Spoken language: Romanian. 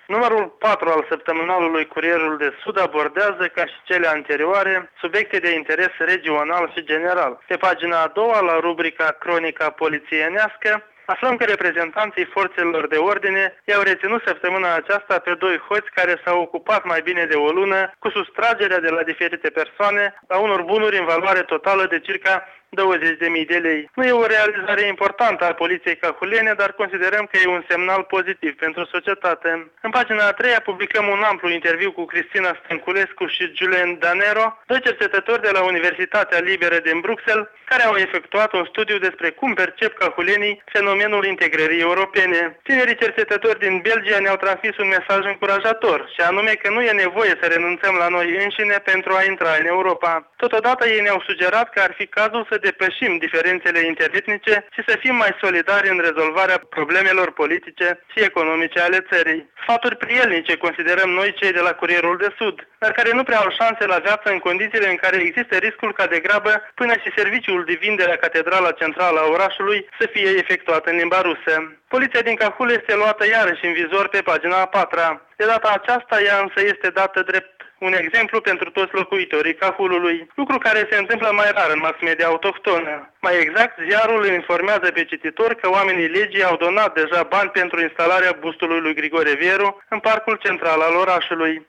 Numărul 4 al săptămânalului Curierul de Sud abordează, ca și cele anterioare, subiecte de interes regional și general. Pe pagina a doua, la rubrica Cronica polițienească, aflăm că reprezentanții forțelor de ordine i-au reținut săptămâna aceasta pe doi hoți care s-au ocupat mai bine de o lună cu sustragerea de la diferite persoane a unor bunuri în valoare totală de circa 20.000 de lei. Nu e o realizare importantă a poliției cahulene, dar considerăm că e un semnal pozitiv pentru societate. În pagina a treia publicăm un amplu interviu cu Cristina Stânculescu și Julien Danero, doi cercetători de la Universitatea Liberă din Bruxelles, care au efectuat un studiu despre cum percep cahulenii fenomenul integrării europene. Tinerii cercetători din Belgia ne-au transmis un mesaj încurajator, și anume că nu e nevoie să renunțăm la noi înșine pentru a intra în Europa. Totodată ei ne-au sugerat că ar fi cazul să depășim diferențele interetnice și să fim mai solidari în rezolvarea problemelor politice și economice ale țării. Sfaturi prielnice considerăm noi cei de la Curierul de Sud, dar care nu prea au șanse la viață în condițiile în care există riscul ca degrabă până și serviciul divin de la Catedrala Centrală a orașului să fie efectuat în limba rusă. Poliția din Cahul este luată iarăși în vizor pe pagina a patra. De data aceasta ea însă este dată drept un exemplu pentru toți locuitorii Cahulului, lucru care se întâmplă mai rar în mass media autohtonă. Mai exact, ziarul îl informează pe cititor că oamenii legii au donat deja bani pentru instalarea bustului lui Grigore Vieru în parcul central al orașului.